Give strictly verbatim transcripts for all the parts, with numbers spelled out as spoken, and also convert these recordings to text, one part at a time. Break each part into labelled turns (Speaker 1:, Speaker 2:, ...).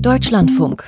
Speaker 1: Deutschlandfunk.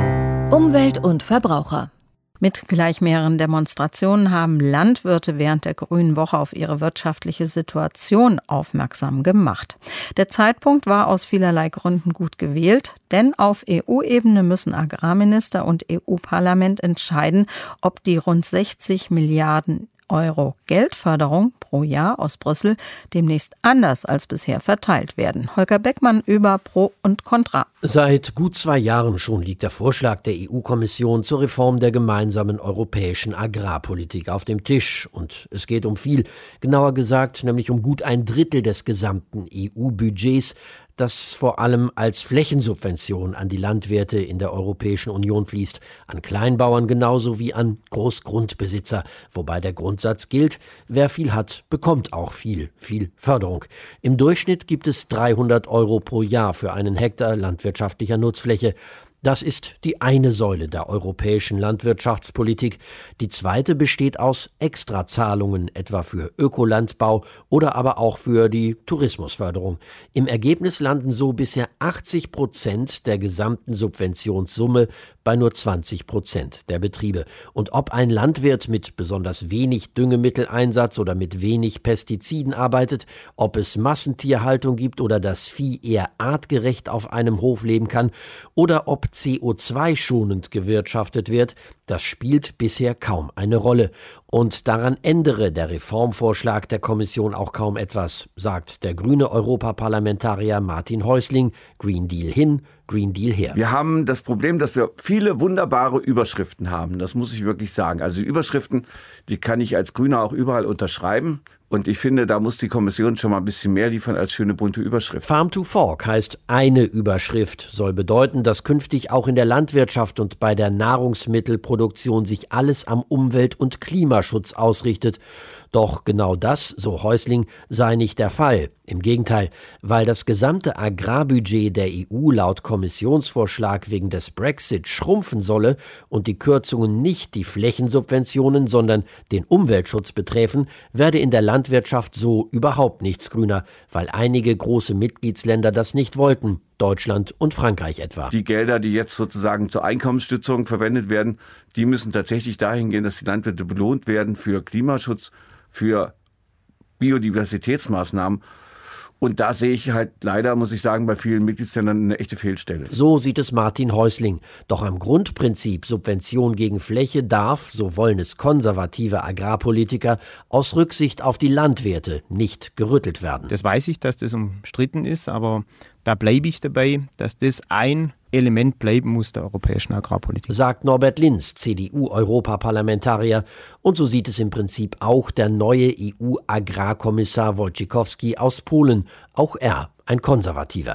Speaker 1: Umwelt und Verbraucher. Mit gleich mehreren Demonstrationen haben Landwirte während der Grünen Woche auf ihre wirtschaftliche Situation aufmerksam gemacht. Der Zeitpunkt war aus vielerlei Gründen gut gewählt, denn auf E U-Ebene müssen Agrarminister und E U-Parlament entscheiden, ob die rund sechzig Milliarden Euro Geldförderung pro Jahr aus Brüssel demnächst anders als bisher verteilt werden. Holger Beckmann über Pro und Contra.
Speaker 2: Seit gut zwei Jahren schon liegt der Vorschlag der E U-Kommission zur Reform der gemeinsamen europäischen Agrarpolitik auf dem Tisch. Und es geht um viel, genauer gesagt, nämlich um gut ein Drittel des gesamten E U-Budgets, das vor allem als Flächensubvention an die Landwirte in der Europäischen Union fließt, an Kleinbauern genauso wie an Großgrundbesitzer, wobei der Grundsatz gilt, wer viel hat, bekommt auch viel, viel Förderung. Im Durchschnitt gibt es dreihundert Euro pro Jahr für einen Hektar landwirtschaftlicher Nutzfläche. Das ist die eine Säule der europäischen Landwirtschaftspolitik. Die zweite besteht aus Extrazahlungen, etwa für Ökolandbau oder aber auch für die Tourismusförderung. Im Ergebnis landen so bisher achtzig Prozent der gesamten Subventionssumme bei nur zwanzig Prozent der Betriebe. Und ob ein Landwirt mit besonders wenig Düngemitteleinsatz oder mit wenig Pestiziden arbeitet, ob es Massentierhaltung gibt oder das Vieh eher artgerecht auf einem Hof leben kann oder ob C O zwei schonend gewirtschaftet wird, das spielt bisher kaum eine Rolle. Und daran ändere der Reformvorschlag der Kommission auch kaum etwas, sagt der grüne Europaparlamentarier Martin Häusling. Green Deal hin, Green Deal her.
Speaker 3: Wir haben das Problem, dass wir viele wunderbare Überschriften haben. Das muss ich wirklich sagen. Also die Überschriften, die kann ich als Grüner auch überall unterschreiben. Und ich finde, da muss die Kommission schon mal ein bisschen mehr liefern als schöne bunte Überschrift.
Speaker 2: Farm to Fork heißt eine Überschrift, soll bedeuten, dass künftig auch in der Landwirtschaft und bei der Nahrungsmittelproduktion sich alles am Umwelt- und Klimaschutz ausrichtet. Doch genau das, so Häusling, sei nicht der Fall. Im Gegenteil, weil das gesamte Agrarbudget der E U laut Kommissionsvorschlag wegen des Brexit schrumpfen solle und die Kürzungen nicht die Flächensubventionen, sondern den Umweltschutz betreffen, werde in der Landwirtschaft so überhaupt nichts grüner, weil einige große Mitgliedsländer das nicht wollten. Deutschland und Frankreich etwa.
Speaker 3: Die Gelder, die jetzt sozusagen zur Einkommensstützung verwendet werden, die müssen tatsächlich dahin gehen, dass die Landwirte belohnt werden für Klimaschutz, für Biodiversitätsmaßnahmen. Und da sehe ich halt leider, muss ich sagen, bei vielen Mitgliedsländern eine echte Fehlstelle.
Speaker 2: So sieht es Martin Häusling. Doch am Grundprinzip Subvention gegen Fläche darf, so wollen es konservative Agrarpolitiker, aus Rücksicht auf die Landwirte nicht gerüttelt werden.
Speaker 4: Das weiß ich, dass das umstritten ist, aber da bleibe ich dabei, dass das ein Element bleiben muss der europäischen Agrarpolitik.
Speaker 2: Sagt Norbert Linz, C D U-Europaparlamentarier. Und so sieht es im Prinzip auch der neue E U-Agrarkommissar Wojciechowski aus Polen. Auch er ein Konservativer.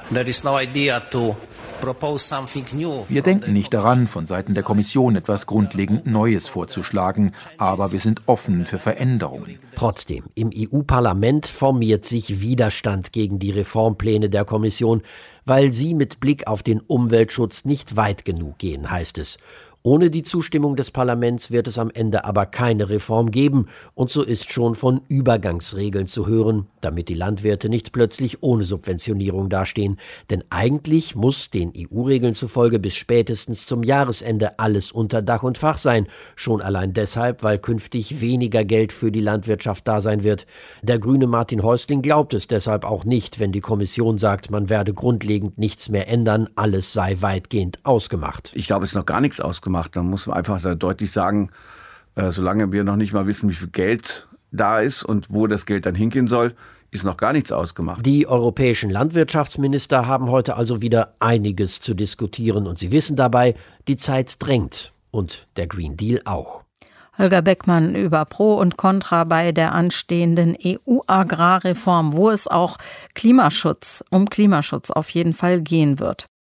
Speaker 5: Wir denken nicht daran, von Seiten der Kommission etwas grundlegend Neues vorzuschlagen, aber wir sind offen für Veränderungen.
Speaker 2: Trotzdem, im E U-Parlament formiert sich Widerstand gegen die Reformpläne der Kommission, weil sie mit Blick auf den Umweltschutz nicht weit genug gehen, heißt es. Ohne die Zustimmung des Parlaments wird es am Ende aber keine Reform geben. Und so ist schon von Übergangsregeln zu hören, damit die Landwirte nicht plötzlich ohne Subventionierung dastehen. Denn eigentlich muss den E U-Regeln zufolge bis spätestens zum Jahresende alles unter Dach und Fach sein. Schon allein deshalb, weil künftig weniger Geld für die Landwirtschaft da sein wird. Der grüne Martin Häusling glaubt es deshalb auch nicht, wenn die Kommission sagt, man werde grundlegend nichts mehr ändern, alles sei weitgehend ausgemacht.
Speaker 3: Ich glaube, es ist noch gar nichts ausgemacht. Dann muss man einfach deutlich sagen, äh, solange wir noch nicht mal wissen, wie viel Geld da ist und wo das Geld dann hingehen soll, ist noch gar nichts ausgemacht.
Speaker 2: Die europäischen Landwirtschaftsminister haben heute also wieder einiges zu diskutieren und sie wissen dabei, die Zeit drängt und der Green Deal auch.
Speaker 1: Holger Beckmann über Pro und Contra bei der anstehenden E U-Agrarreform, wo es auch Klimaschutz, um Klimaschutz auf jeden Fall gehen wird.